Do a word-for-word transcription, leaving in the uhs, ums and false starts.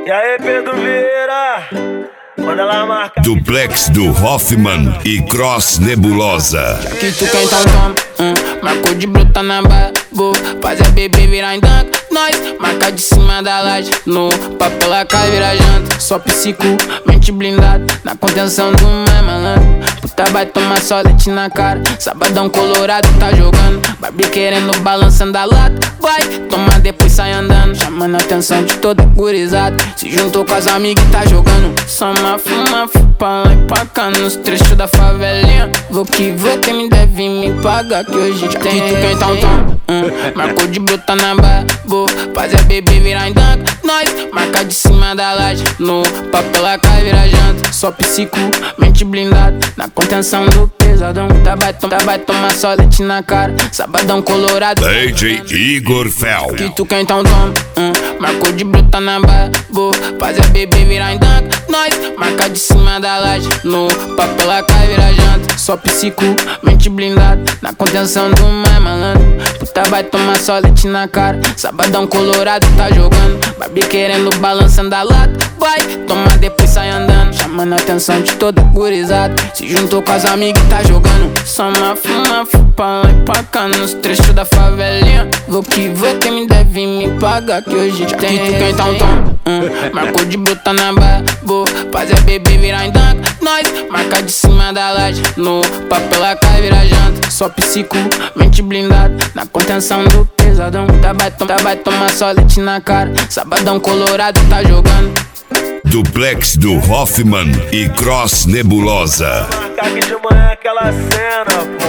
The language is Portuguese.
E aí, Pedro Vieira, manda ela marcar. Duplex do Hoffman e Cross Nebulosa. Que tu quer então toma, hum, marcou de bruta na barra, vou fazer a bebê virar em dança. Nós, marca de cima da laje, no papel a cara vira janta. Só psico, mente blindada, na contenção do meu malandro. Puta vai tomar solete na cara, sabadão colorado tá jogando. Barbie querendo balançando a lata, vai, toma depois sai andando. Chamando a atenção de toda gurizada, se juntou com as amigas e tá jogando. Só uma fuma, pra lá e pra cá, nos trechos da favelinha. Vou que vou, quem me deve me pagar, que hoje tem. Que tu quer então toma, hum, marcou de bruta na barra, vou fazer a bebê virar em dança. Nós, marca de cima da laje, no papel a cara vira janta. Só psico, mente blindada, na contenção do pesadão. Tá vai, tá vai tomar solete na cara, sabadão colorado. D J Igor Fel. Que tu quer então toma, hum, marcou de bruta na barra, vou fazer a bebê virar em dança. Nós, marca de cima da laje, no papel a cara vira janta. Só psico, mente blindada, na contenção do meu malandro. Puta vai tomar solete na cara, sabadão colorado tá jogando. Barbie querendo balançando a lata, vai, toma depois sai andando. Chamando a atenção de toda gurizada, se juntou com as amigas e tá jogando. Só uma fuma, pra lá e pra cá, nos trechos da favelinha. Vou que vou, quem me deve me pagar, que hoje tem. Que tu quer então toma, hum, marcou de bruta na barra, vou fazer a bebê virar em dança. Nós, marca de cima da laje, no papel a cara vira janta. Só psico, mente blindada, na contenção do pesadão. Tá vai, tá vai tomar solete na cara, sabadão colorado tá jogando. Duplex do Hoffman e Cross Nebulosa. Marcar aqui de manhã aquela cena, pô.